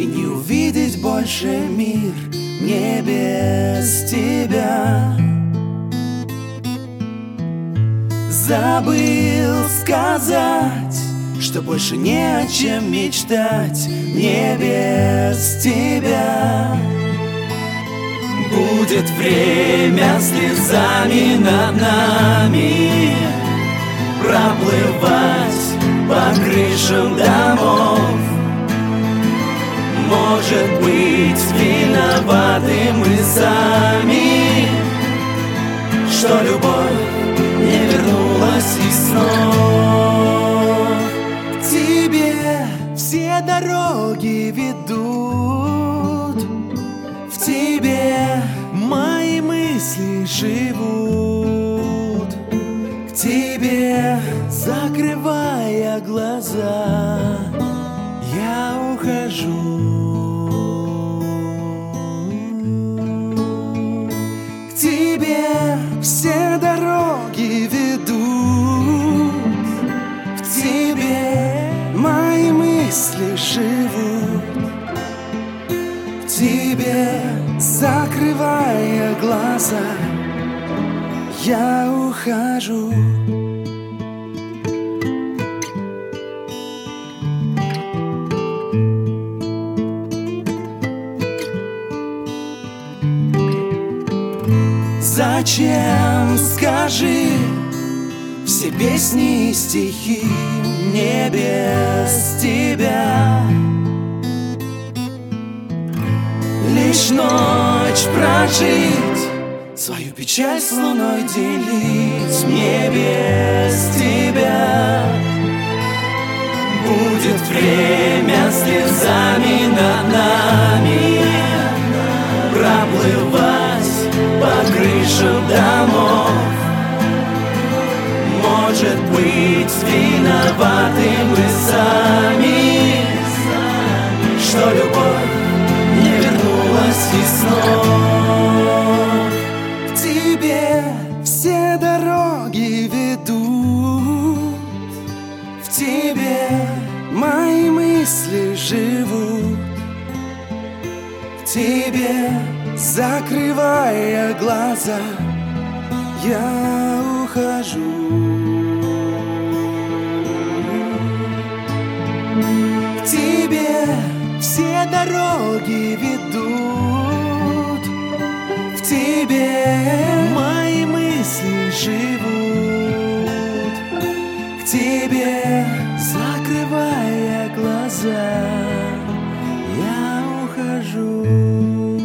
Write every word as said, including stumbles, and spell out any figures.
И не увидеть больше мир мне без тебя. Забыл сказать, что больше не о чем мечтать мне без тебя. Будет время слезами над нами проплывать по крышам домов. Может быть, виноваты мы сами, что любовь не вернулась из снов. К тебе все дороги ведут, в тебе мои мысли живут. К тебе, закрывая глаза, я ухожу. К тебе все дороги ведут, в тебе мои мысли живут. К тебе, закрывая глаза, я ухожу. Зачем, скажи, все песни и стихи мне без тебя? Лишь ночь прожить, свою печаль с луной делить мне без тебя. Будет время слезами над нами проплывать по крышам домов. Может быть, виноваты мы сами, что любовь не вернулась из снов. К тебе все дороги ведут, в тебе мои мысли живут. К тебе, закрывая глаза, я ухожу. К тебе все дороги ведут, в тебе мои мысли живут. К тебе, закрывая глаза, я ухожу.